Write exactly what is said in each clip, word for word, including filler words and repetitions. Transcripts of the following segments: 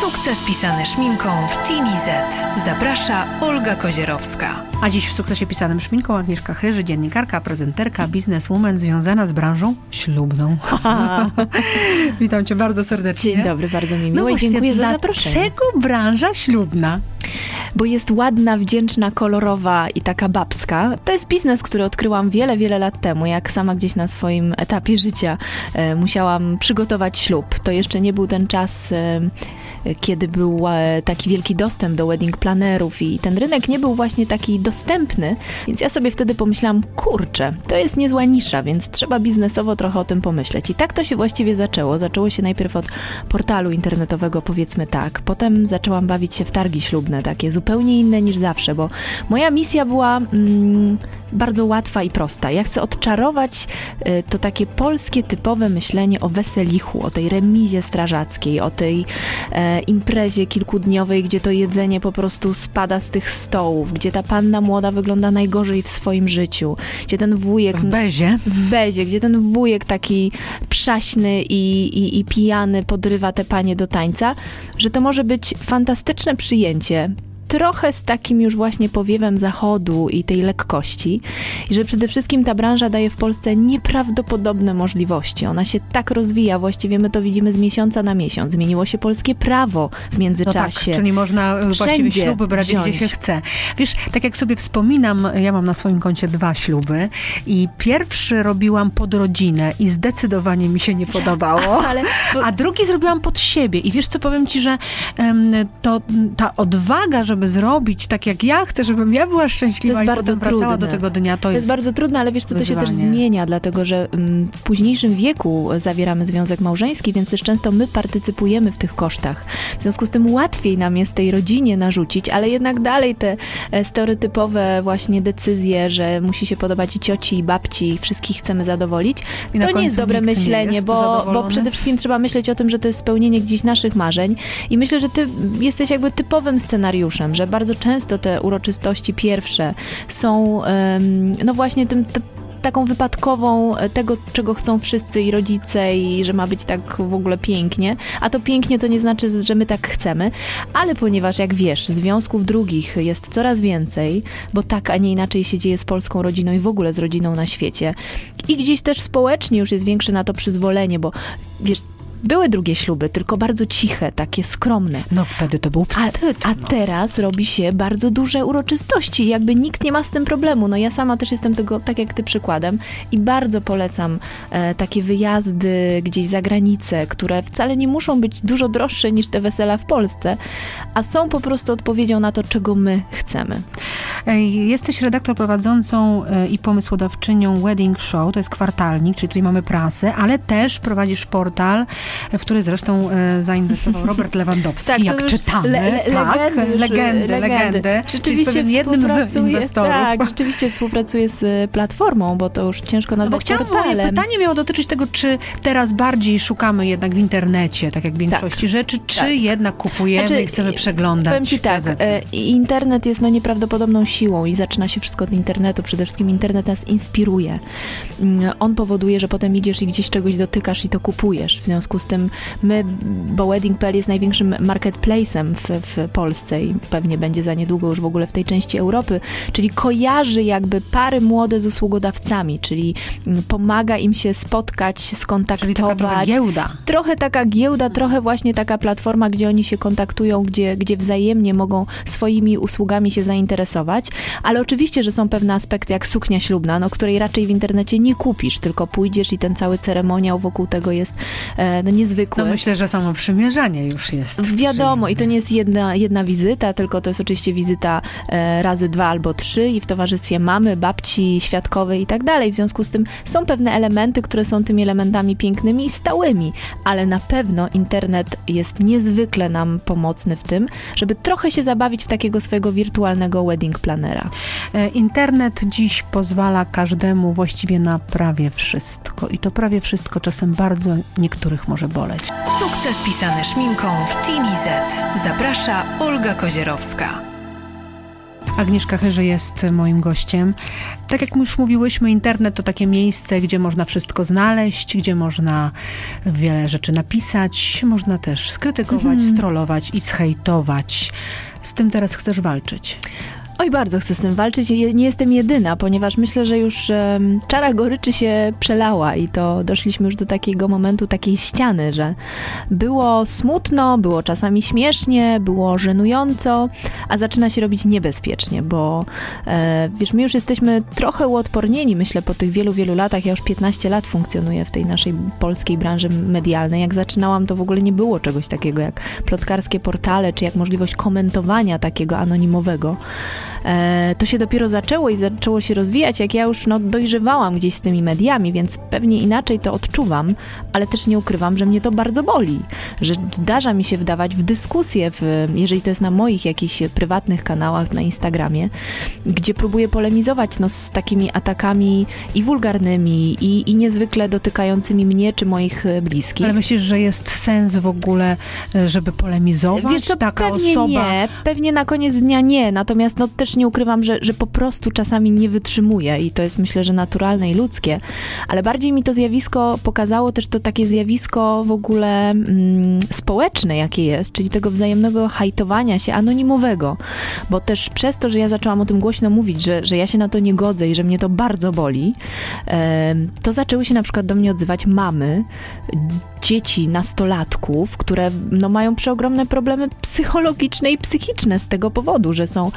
Sukces pisany szminką w Team Z. Zaprasza Olga Kozierowska. A dziś w Sukcesie pisanym szminką Agnieszka Chyży, dziennikarka, prezenterka, bizneswoman związana z branżą ślubną. Witam cię bardzo serdecznie. Dzień dobry, bardzo mi miło no i właśnie, dziękuję za zaproszenie. Dlaczego branża ślubna? Bo jest ładna, wdzięczna, kolorowa i taka babska. To jest biznes, który odkryłam wiele, wiele lat temu, jak sama gdzieś na swoim etapie życia e, musiałam przygotować ślub. To jeszcze nie był ten czas, e, kiedy był e, taki wielki dostęp do wedding planerów i ten rynek nie był właśnie taki dostępny, więc ja sobie wtedy pomyślałam, kurczę, to jest niezła nisza, więc trzeba biznesowo trochę o tym pomyśleć. I tak to się właściwie zaczęło. Zaczęło się najpierw od portalu internetowego, powiedzmy tak. Potem zaczęłam bawić się w targi ślubne, takie zupełnie inne niż zawsze, bo moja misja była mm, bardzo łatwa i prosta. Ja chcę odczarować y, to takie polskie typowe myślenie o weselichu, o tej remizie strażackiej, o tej e, imprezie kilkudniowej, gdzie to jedzenie po prostu spada z tych stołów, gdzie ta panna młoda wygląda najgorzej w swoim życiu, gdzie ten wujek... W bezie. W bezie, gdzie ten wujek taki przaśny i, i, i pijany podrywa te panie do tańca, że to może być fantastyczne przyjęcie, trochę z takim już właśnie powiewem zachodu i tej lekkości. I że przede wszystkim ta branża daje w Polsce nieprawdopodobne możliwości. Ona się tak rozwija, właściwie my to widzimy z miesiąca na miesiąc. Zmieniło się polskie prawo w międzyczasie. No tak, czyli można właściwie śluby brać wziąć. gdzie się chce. Wiesz, tak jak sobie wspominam, ja mam na swoim koncie dwa śluby i pierwszy robiłam pod rodzinę i zdecydowanie mi się nie podobało, Ale, bo... a drugi zrobiłam pod siebie. I wiesz co, powiem ci, że um, to ta odwaga, że żeby zrobić tak, jak ja chcę, żebym ja była szczęśliwa i potem wracała do tego dnia, to, to jest... jest bardzo trudne, ale wiesz co, to wyzwanie. Się też zmienia, dlatego że mm, w późniejszym wieku zawieramy związek małżeński, więc też często my partycypujemy w tych kosztach. W związku z tym łatwiej nam jest tej rodzinie narzucić, ale jednak dalej te e, stereotypowe właśnie decyzje, że musi się podobać i cioci, i babci, i wszystkich chcemy zadowolić, I to nie jest dobre myślenie, jest bo, bo przede wszystkim trzeba myśleć o tym, że to jest spełnienie gdzieś naszych marzeń i myślę, że ty jesteś jakby typowym scenariuszem, że bardzo często te uroczystości pierwsze są um, no właśnie tym t- taką wypadkową tego, czego chcą wszyscy i rodzice i że ma być tak w ogóle pięknie, a to pięknie to nie znaczy, że my tak chcemy, ale ponieważ jak wiesz, związków drugich jest coraz więcej, bo tak, a nie inaczej się dzieje z polską rodziną i w ogóle z rodziną na świecie i gdzieś też społecznie już jest większe na to przyzwolenie, bo wiesz, były drugie śluby, tylko bardzo ciche, takie skromne. No wtedy to był wstyd. A, a no. teraz robi się bardzo duże uroczystości i jakby nikt nie ma z tym problemu. No ja sama też jestem tego, tak jak ty, przykładem i bardzo polecam e, takie wyjazdy gdzieś za granicę, które wcale nie muszą być dużo droższe niż te wesela w Polsce, a są po prostu odpowiedzią na to, czego my chcemy. Jesteś redaktor prowadzącą i pomysłodawczynią Wedding Show, to jest kwartalnik, czyli tutaj mamy prasę, ale też prowadzisz portal, w który zresztą e, zainwestował Robert Lewandowski, tak, jak czytamy. Le, le, tak, legendy, legendy, legendy. legendy. Rzeczywiście jednym z inwestorów. Tak, rzeczywiście współpracuje z platformą, bo to już ciężko nazwać no, portalem. Moje pytanie miało dotyczyć tego, czy teraz bardziej szukamy jednak w internecie, tak jak w większości tak, rzeczy, czy tak. jednak kupujemy znaczy, i chcemy przeglądać powiem ci tak, e, internet jest no nieprawdopodobną siłą i zaczyna się wszystko od internetu. Przede wszystkim internet nas inspiruje. On powoduje, że potem idziesz i gdzieś czegoś dotykasz i to kupujesz. W związku z tym my, bo wedding kropka p l jest największym marketplace'em w, w Polsce i pewnie będzie za niedługo już w ogóle w tej części Europy, czyli kojarzy jakby pary młode z usługodawcami, czyli pomaga im się spotkać, skontaktować. Czyli taka trochę giełda. Trochę taka giełda, trochę właśnie taka platforma, gdzie oni się kontaktują, gdzie, gdzie wzajemnie mogą swoimi usługami się zainteresować, ale oczywiście, że są pewne aspekty jak suknia ślubna, no, której raczej w internecie nie kupisz, tylko pójdziesz i ten cały ceremoniał wokół tego jest e, no, niezwykły. No myślę, że samo przymierzanie już jest. Wiadomo, i to nie jest jedna, jedna wizyta, tylko to jest oczywiście wizyta e, razy dwa albo trzy i w towarzystwie mamy, babci, świadkowej i tak dalej. W związku z tym są pewne elementy, które są tymi elementami pięknymi i stałymi, ale na pewno internet jest niezwykle nam pomocny w tym, żeby trochę się zabawić w takiego swojego wirtualnego wedding planera. E, internet dziś pozwala każdemu właściwie na prawie wszystko i to prawie wszystko czasem bardzo niektórych może boleć. Sukces pisany szminką w Team Z. Zaprasza Olga Kozierowska. Agnieszka Chyży jest moim gościem. Tak jak już mówiłyśmy, internet to takie miejsce, gdzie można wszystko znaleźć, gdzie można wiele rzeczy napisać, można też skrytykować, mm. strollować i zhejtować. Z tym teraz chcesz walczyć. Oj, bardzo chcę z tym walczyć i nie jestem jedyna, ponieważ myślę, że już um, czara goryczy się przelała i to doszliśmy już do takiego momentu, takiej ściany, że było smutno, było czasami śmiesznie, było żenująco, a zaczyna się robić niebezpiecznie, bo e, wiesz, my już jesteśmy trochę uodpornieni, myślę, po tych wielu, wielu latach. Ja już piętnaście lat funkcjonuję w tej naszej polskiej branży medialnej. Jak zaczynałam, to w ogóle nie było czegoś takiego jak plotkarskie portale, czy jak możliwość komentowania takiego anonimowego. To się dopiero zaczęło i zaczęło się rozwijać, jak ja już no, dojrzewałam gdzieś z tymi mediami, więc pewnie inaczej to odczuwam, ale też nie ukrywam, że mnie to bardzo boli, że zdarza mi się wdawać w dyskusję, w, jeżeli to jest na moich jakichś prywatnych kanałach na Instagramie, gdzie próbuję polemizować no, z takimi atakami i wulgarnymi, i, i niezwykle dotykającymi mnie czy moich bliskich. Ale myślisz, że jest sens w ogóle, żeby polemizować? Wiesz co, taka pewnie osoba... nie, pewnie na koniec dnia nie, natomiast no też nie ukrywam, że, że po prostu czasami nie wytrzymuję i to jest, myślę, że naturalne i ludzkie, ale bardziej mi to zjawisko pokazało też to takie zjawisko w ogóle mm, społeczne, jakie jest, czyli tego wzajemnego hejtowania się anonimowego, bo też przez to, że ja zaczęłam o tym głośno mówić, że, że ja się na to nie godzę i że mnie to bardzo boli, e, to zaczęły się na przykład do mnie odzywać mamy, dzieci, nastolatków, które no, mają przeogromne problemy psychologiczne i psychiczne z tego powodu, że są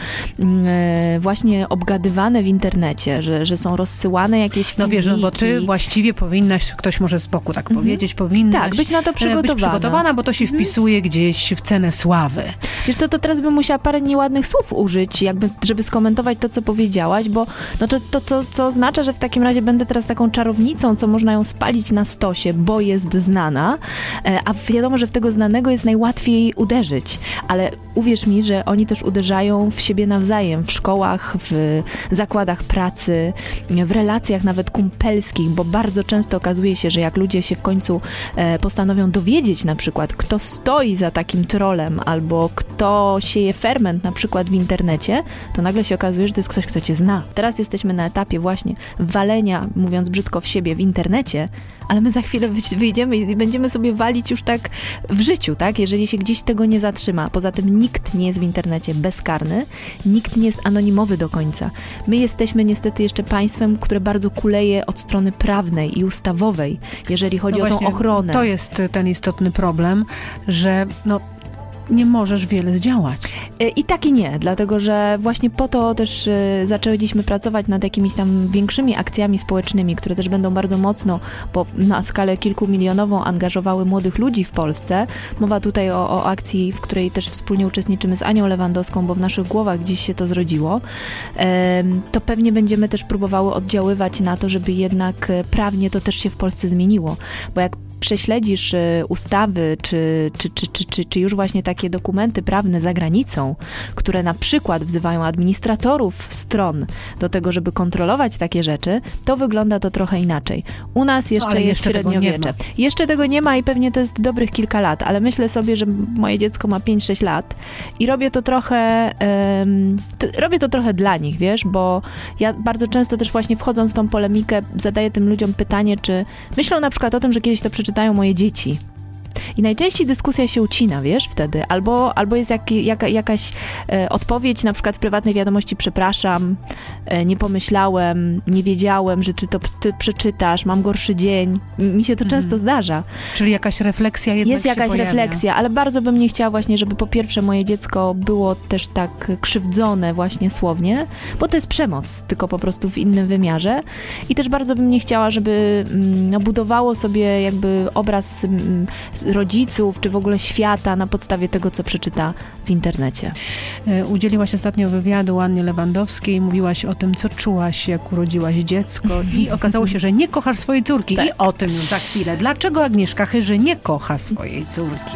e, właśnie obgadywane w internecie, że, że są rozsyłane jakieś filmiki. No wiesz, no bo ty właściwie powinnaś, ktoś może z boku tak mhm. powiedzieć, powinnaś tak, być na to przygotowana. Być przygotowana, bo to się mhm. wpisuje gdzieś w cenę sławy. Wiesz, to, to teraz bym musiała parę nieładnych słów użyć, jakby, żeby skomentować to, co powiedziałaś, bo no to, to, to co oznacza, że w takim razie będę teraz taką czarownicą, co można ją spalić na stosie, bo jest znana, a wiadomo, że w tego znanego jest najłatwiej uderzyć, ale uwierz mi, że oni też uderzają w siebie nawzajem, w szkołach, w zakładach pracy, w relacjach nawet kumpelskich, bo bardzo często okazuje się, że jak ludzie się w końcu postanowią dowiedzieć na przykład, kto stoi za takim trolem, albo kto sieje ferment na przykład w internecie, to nagle się okazuje, że to jest ktoś, kto cię zna. Teraz jesteśmy na etapie właśnie walenia, mówiąc brzydko, w siebie w internecie, ale my za chwilę wyjdziemy i będziemy sobie walić już tak w życiu, tak? Jeżeli się gdzieś tego nie zatrzyma. Poza tym nikt nie jest w internecie bezkarny, nikt nie jest anonimowy do końca. My jesteśmy niestety jeszcze państwem, które bardzo kuleje od strony prawnej i ustawowej, jeżeli chodzi no o tą ochronę. To jest ten istotny problem, że no nie możesz wiele zdziałać. I tak i nie, dlatego że właśnie po to też y, zaczęliśmy pracować nad jakimiś tam większymi akcjami społecznymi, które też będą bardzo mocno, bo na skalę kilkumilionową angażowały młodych ludzi w Polsce. Mowa tutaj o, o akcji, w której też wspólnie uczestniczymy z Anią Lewandowską, bo w naszych głowach gdzieś się to zrodziło. E, to pewnie będziemy też próbowały oddziaływać na to, żeby jednak prawnie to też się w Polsce zmieniło, bo jak prześledzisz ustawy, czy, czy, czy, czy, czy, czy już właśnie takie dokumenty prawne za granicą, które na przykład wzywają administratorów stron do tego, żeby kontrolować takie rzeczy, to wygląda to trochę inaczej. U nas jeszcze no, jest jeszcze średniowiecze. Jeszcze tego nie ma i pewnie to jest dobrych kilka lat, ale myślę sobie, że moje dziecko ma pięć sześć lat i robię to trochę um, to, robię to trochę dla nich, wiesz, bo ja bardzo często też właśnie wchodząc w tą polemikę zadaję tym ludziom pytanie, czy myślą na przykład o tym, że kiedyś to przeczytają moje dzieci. I najczęściej dyskusja się ucina, wiesz, wtedy. Albo, albo jest jak, jaka, jakaś e, odpowiedź, na przykład w prywatnej wiadomości, przepraszam, e, nie pomyślałem, nie wiedziałem, że czy to ty przeczytasz, mam gorszy dzień. Mi się to mhm. często zdarza. Czyli jakaś refleksja jednak Jest jakaś się refleksja, ale bardzo bym nie chciała właśnie, żeby po pierwsze moje dziecko było też tak krzywdzone właśnie słownie, bo to jest przemoc, tylko po prostu w innym wymiarze. I też bardzo bym nie chciała, żeby no, budowało sobie jakby obraz mm, rodziców, czy w ogóle świata na podstawie tego, co przeczyta w internecie. Udzieliłaś ostatnio wywiadu Annie Lewandowskiej, mówiłaś o tym, co czułaś, jak urodziłaś dziecko i okazało się, że nie kochasz swojej córki. Tak. I o tym już za chwilę. Dlaczego Agnieszka Chyży nie kocha swojej córki?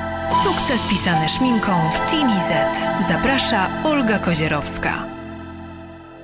Sukces pisany szminką w Team Z. Zaprasza Olga Kozierowska.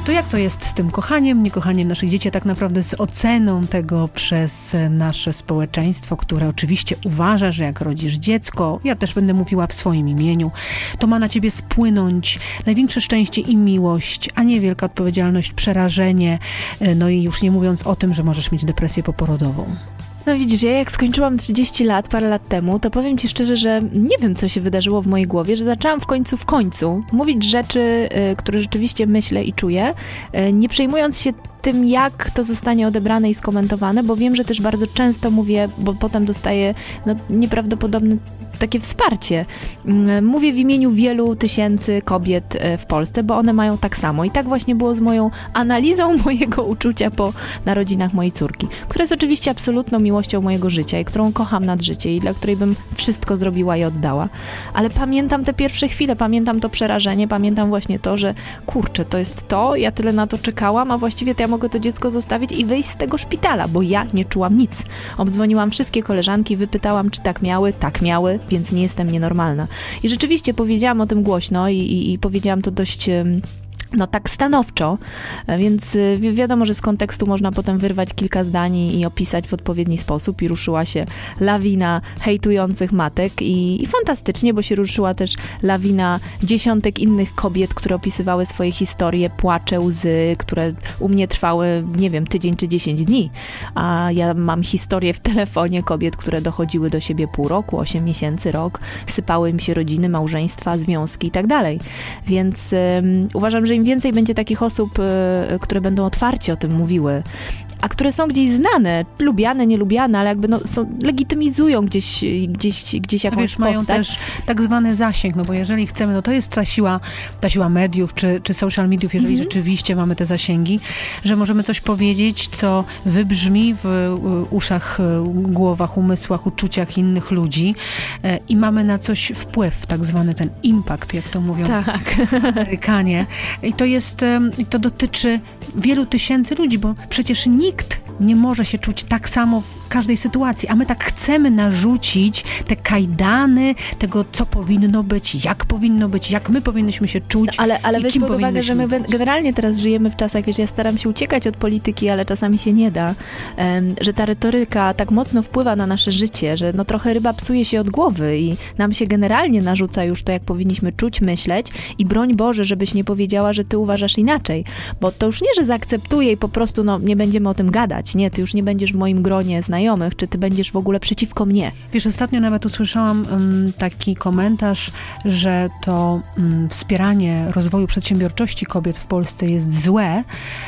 To jak to jest z tym kochaniem, niekochaniem naszych dzieci, a tak naprawdę z oceną tego przez nasze społeczeństwo, które oczywiście uważa, że jak rodzisz dziecko, ja też będę mówiła w swoim imieniu, to ma na ciebie spłynąć największe szczęście i miłość, a nie wielka odpowiedzialność, przerażenie, no i już nie mówiąc o tym, że możesz mieć depresję poporodową. No widzisz, ja jak skończyłam trzydzieści lat, parę lat temu, to powiem ci szczerze, że nie wiem, co się wydarzyło w mojej głowie, że zaczęłam w końcu, w końcu mówić rzeczy, y, które rzeczywiście myślę i czuję, y, nie przejmując się tym, jak to zostanie odebrane i skomentowane, bo wiem, że też bardzo często mówię, bo potem dostaję no, nieprawdopodobne takie wsparcie. Mówię w imieniu wielu tysięcy kobiet w Polsce, bo one mają tak samo. I tak właśnie było z moją analizą mojego uczucia po narodzinach mojej córki, która jest oczywiście absolutną miłością mojego życia i którą kocham nad życie i dla której bym wszystko zrobiła i oddała. Ale pamiętam te pierwsze chwile, pamiętam to przerażenie, pamiętam właśnie to, że kurczę, to jest to, ja tyle na to czekałam, a właściwie to ja mogę to dziecko zostawić i wyjść z tego szpitala, bo ja nie czułam nic. Obdzwoniłam wszystkie koleżanki, wypytałam, czy tak miały, tak miały, więc nie jestem nienormalna. I rzeczywiście powiedziałam o tym głośno i, i, i powiedziałam to dość... no tak stanowczo, więc wi- wiadomo, że z kontekstu można potem wyrwać kilka zdań i opisać w odpowiedni sposób i ruszyła się lawina hejtujących matek i, i fantastycznie, bo się ruszyła też lawina dziesiątek innych kobiet, które opisywały swoje historie, płacze, łzy, które u mnie trwały, nie wiem, tydzień czy dziesięć dni, a ja mam historię w telefonie kobiet, które dochodziły do siebie pół roku, osiem miesięcy, rok, sypały im się rodziny, małżeństwa, związki i tak dalej, więc um, uważam, że im więcej będzie takich osób, y, które będą otwarcie o tym mówiły, a które są gdzieś znane, lubiane, nielubiane, ale jakby no, są, legitymizują gdzieś, gdzieś, gdzieś jakąś wiesz, postać. Mają też tak zwany zasięg, no bo jeżeli chcemy, no to jest ta siła, ta siła mediów, czy, czy social mediów, jeżeli mm-hmm. rzeczywiście mamy te zasięgi, że możemy coś powiedzieć, co wybrzmi w uszach, głowach, umysłach, uczuciach innych ludzi e, i mamy na coś wpływ, tak zwany ten impact, jak to mówią tak. Amerykanie. I to jest, i to dotyczy wielu tysięcy ludzi, bo przecież nikt nie może się czuć tak samo w każdej sytuacji, a my tak chcemy narzucić te kajdany tego, co powinno być, jak powinno być, jak my powinnyśmy się czuć. No, ale ale i weź kim pod uwagę, że my być. generalnie teraz żyjemy w czasach, wiesz, ja staram się uciekać od polityki, ale czasami się nie da, um, że ta retoryka tak mocno wpływa na nasze życie, że no trochę ryba psuje się od głowy i nam się generalnie narzuca już to, jak powinniśmy czuć, myśleć i broń Boże, żebyś nie powiedziała, że ty uważasz inaczej, bo to już nie, że zaakceptuję i po prostu no nie będziemy o tym gadać, nie, ty już nie będziesz w moim gronie znajomych, czy ty będziesz w ogóle przeciwko mnie. Wiesz, ostatnio nawet usłyszałam um, taki komentarz, że to um, wspieranie rozwoju przedsiębiorczości kobiet w Polsce jest złe,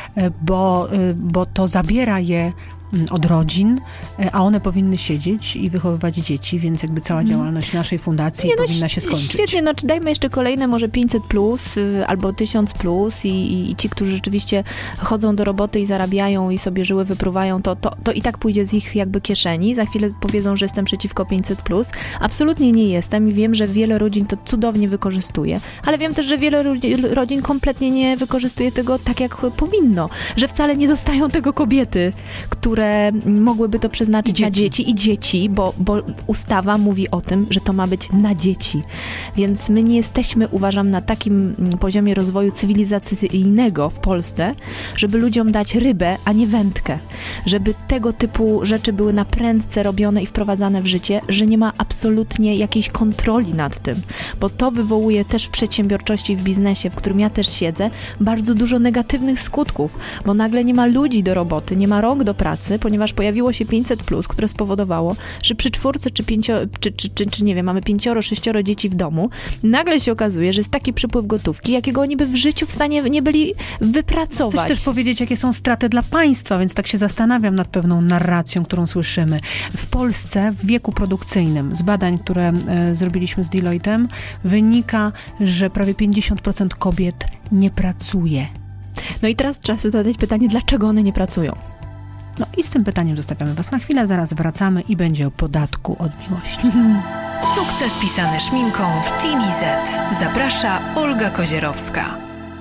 bo, bo to zabiera je od rodzin, a one powinny siedzieć i wychowywać dzieci, więc jakby cała działalność naszej fundacji nie, no, powinna się skończyć. Świetnie, no czy dajmy jeszcze kolejne może pięćset plus albo tysiąc plus i, i, i ci, którzy rzeczywiście chodzą do roboty i zarabiają i sobie żyły wypruwają, to, to, to i tak pójdzie z ich jakby kieszeni. Za chwilę powiedzą, że jestem przeciwko pięćset plus. Absolutnie nie jestem i wiem, że wiele rodzin to cudownie wykorzystuje, ale wiem też, że wiele rodzin kompletnie nie wykorzystuje tego tak, jak powinno, że wcale nie dostają tego kobiety, które mogłyby to przeznaczyć dzieci. na dzieci i dzieci, bo, bo ustawa mówi o tym, że to ma być na dzieci. Więc my nie jesteśmy, uważam, na takim poziomie rozwoju cywilizacyjnego w Polsce, żeby ludziom dać rybę, a nie wędkę. Żeby tego typu rzeczy były na prędce robione i wprowadzane w życie, że nie ma absolutnie jakiejś kontroli nad tym. Bo to wywołuje też w przedsiębiorczości, w biznesie, w którym ja też siedzę, bardzo dużo negatywnych skutków, bo nagle nie ma ludzi do roboty, nie ma rąk do pracy, ponieważ pojawiło się pięćset plus, które spowodowało, że przy czwórce czy, pięcio, czy, czy, czy, czy nie wiem, mamy pięcioro, sześcioro dzieci w domu, nagle się okazuje, że jest taki przypływ gotówki, jakiego oni by w życiu w stanie nie byli wypracować. Chcesz też powiedzieć, jakie są straty dla państwa, więc tak się zastanawiam nad pewną narracją, którą słyszymy. W Polsce w wieku produkcyjnym, z badań, które e, zrobiliśmy z Deloitte'em, wynika, że prawie pięćdziesiąt procent kobiet nie pracuje. No i teraz trzeba sobie zadać pytanie, dlaczego one nie pracują? No i z tym pytaniem zostawiamy was na chwilę, zaraz wracamy i będzie o podatku od miłości. Sukces pisany szminką w Team Z. Zaprasza Olga Kozierowska.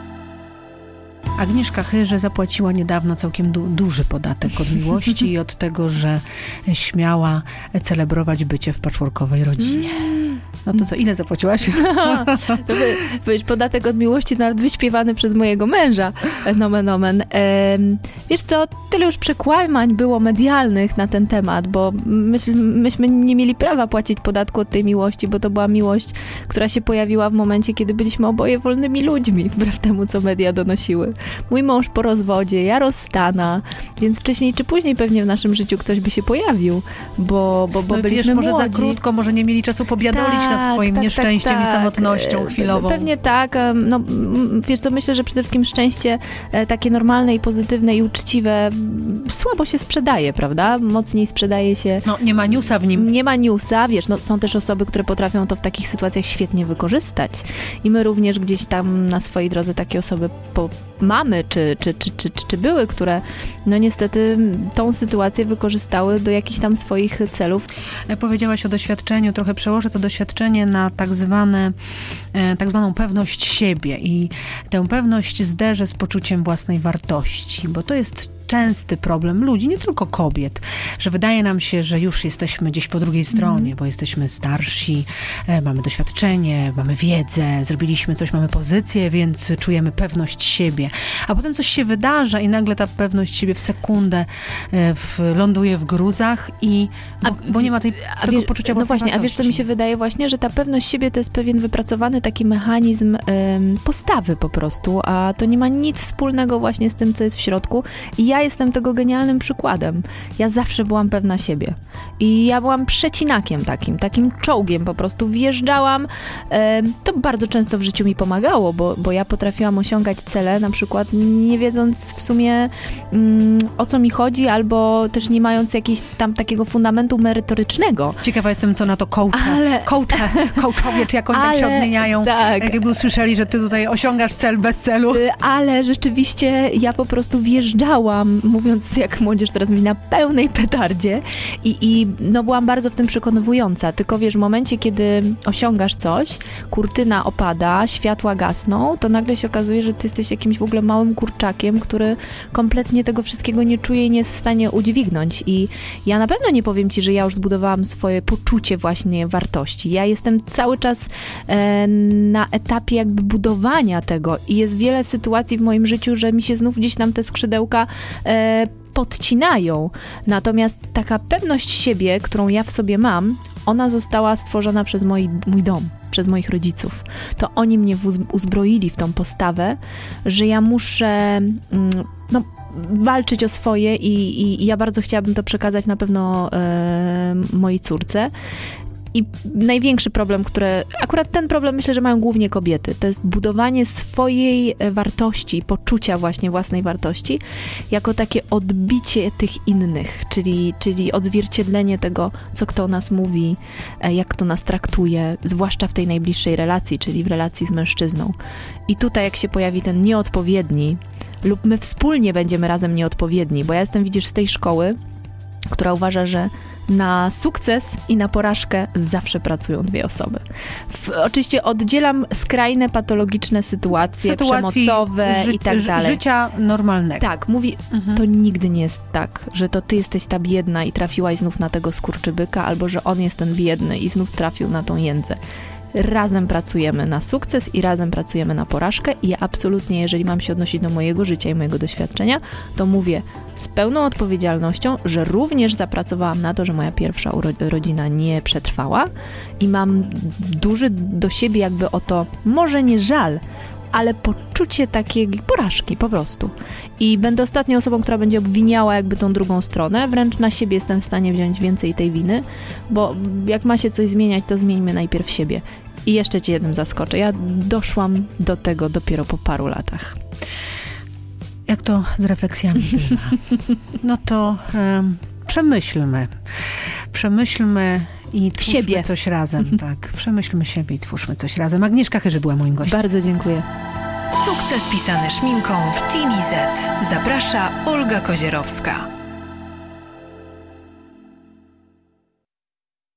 Agnieszka Chyże zapłaciła niedawno całkiem du- duży podatek od miłości i od tego, że śmiała celebrować bycie w patchworkowej rodzinie. No to co, ile zapłaciłaś? To by, wiesz, podatek od miłości nawet wyśpiewany przez mojego męża, nomen omen. Ehm, wiesz co, tyle już przekłamań było medialnych na ten temat, bo myśmy, myśmy nie mieli prawa płacić podatku od tej miłości, bo to była miłość, która się pojawiła w momencie, kiedy byliśmy oboje wolnymi ludźmi, wbrew temu, co media donosiły. Mój mąż po rozwodzie, ja rozstana, więc wcześniej czy później pewnie w naszym życiu ktoś by się pojawił, bo, bo, bo no, byliśmy wiesz, może młodzi. za krótko, może nie mieli czasu pobiadolić tak, nad twoim tak, nieszczęściem tak, tak. i samotnością chwilową. Pewnie tak. No, wiesz co, myślę, że przede wszystkim szczęście takie normalne i pozytywne i uczciwe słabo się sprzedaje, prawda? Mocniej sprzedaje się... No, nie ma newsa w nim. Nie ma newsa, wiesz, no są też osoby, które potrafią to w takich sytuacjach świetnie wykorzystać. I my również gdzieś tam na swojej drodze takie osoby po, mamy, czy, czy, czy, czy, czy, czy były, które no niestety tą sytuację wykorzystały do jakichś tam swoich celów. Powiedziałaś o doświadczeniu, trochę przełożę to doświadczenie na tak zwane, tak zwaną pewność siebie i tę pewność zderzę z poczuciem własnej wartości, bo to jest częsty problem ludzi, nie tylko kobiet, że wydaje nam się, że już jesteśmy gdzieś po drugiej stronie, mm. bo jesteśmy starsi, e, mamy doświadczenie, mamy wiedzę, zrobiliśmy coś, mamy pozycję, więc czujemy pewność siebie. A potem coś się wydarza i nagle ta pewność siebie w sekundę e, w, ląduje w gruzach i bo, a, bo nie ma tej, a tego wiesz, poczucia no własnej właśnie, wartości. A wiesz, co mi się wydaje właśnie, że ta pewność siebie to jest pewien wypracowany taki mechanizm ym, postawy po prostu, a to nie ma nic wspólnego właśnie z tym, co jest w środku. I ja jestem tego genialnym przykładem. Ja zawsze byłam pewna siebie. I ja byłam przecinakiem takim, takim czołgiem po prostu. Wjeżdżałam. E, to bardzo często w życiu mi pomagało, bo, bo ja potrafiłam osiągać cele, na przykład nie wiedząc w sumie mm, o co mi chodzi, albo też nie mając jakiegoś tam takiego fundamentu merytorycznego. Ciekawa jestem, co na to coache. Ale... Coache, coachowie, czy jak oni ale... tak się odmieniają. Tak. Jakby usłyszeli, że ty tutaj osiągasz cel bez celu. Ale rzeczywiście ja po prostu wjeżdżałam, mówiąc jak młodzież teraz mówi, na pełnej petardzie i, i no byłam bardzo w tym przekonywująca, tylko wiesz, w momencie, kiedy osiągasz coś, kurtyna opada, światła gasną, to nagle się okazuje, że ty jesteś jakimś w ogóle małym kurczakiem, który kompletnie tego wszystkiego nie czuje i nie jest w stanie udźwignąć i ja na pewno nie powiem ci, że ja już zbudowałam swoje poczucie właśnie wartości. Ja jestem cały czas e, na etapie jakby budowania tego i jest wiele sytuacji w moim życiu, że mi się znów gdzieś tam te skrzydełka e, podcinają. Natomiast taka pewność siebie, którą ja w sobie mam, ona została stworzona przez moi, mój dom, przez moich rodziców. To oni mnie uzbroili w tą postawę, że ja muszę no, walczyć o swoje i, i, i ja bardzo chciałabym to przekazać na pewno e, mojej córce. I największy problem, który, akurat ten problem myślę, że mają głównie kobiety, to jest budowanie swojej wartości, poczucia właśnie własnej wartości, jako takie odbicie tych innych, czyli, czyli odzwierciedlenie tego, co kto o nas mówi, jak kto nas traktuje, zwłaszcza w tej najbliższej relacji, czyli w relacji z mężczyzną. I tutaj jak się pojawi ten nieodpowiedni, lub my wspólnie będziemy razem nieodpowiedni, bo ja jestem, widzisz, z tej szkoły, która uważa, że na sukces i na porażkę zawsze pracują dwie osoby. W, oczywiście oddzielam skrajne, patologiczne sytuacje, sytuacji przemocowe ży- i tak dalej. Życia normalnego. Tak, mówi, mhm. to nigdy nie jest tak, że to ty jesteś ta biedna i trafiłaś znów na tego skurczybyka, albo że on jest ten biedny i znów trafił na tą jędzę. Razem pracujemy na sukces i razem pracujemy na porażkę i ja absolutnie, jeżeli mam się odnosić do mojego życia i mojego doświadczenia, to mówię z pełną odpowiedzialnością, że również zapracowałam na to, że moja pierwsza uro- rodzina nie przetrwała i mam duży do siebie jakby o to, może nie żal, ale poczucie takiej porażki po prostu. I będę ostatnią osobą, która będzie obwiniała jakby tą drugą stronę, wręcz na siebie jestem w stanie wziąć więcej tej winy, bo jak ma się coś zmieniać, to zmieńmy najpierw siebie. I jeszcze cię jednym zaskoczę. Ja doszłam do tego dopiero po paru latach. Jak to z refleksjami bywa? No to um, przemyślmy. Przemyślmy i twórzmy siebie. coś razem. Tak, przemyślmy siebie i twórzmy coś razem. Agnieszka Chyży była moim gościem. Bardzo dziękuję. Sukces pisany szminką w Team Z. Zaprasza Olga Kozierowska.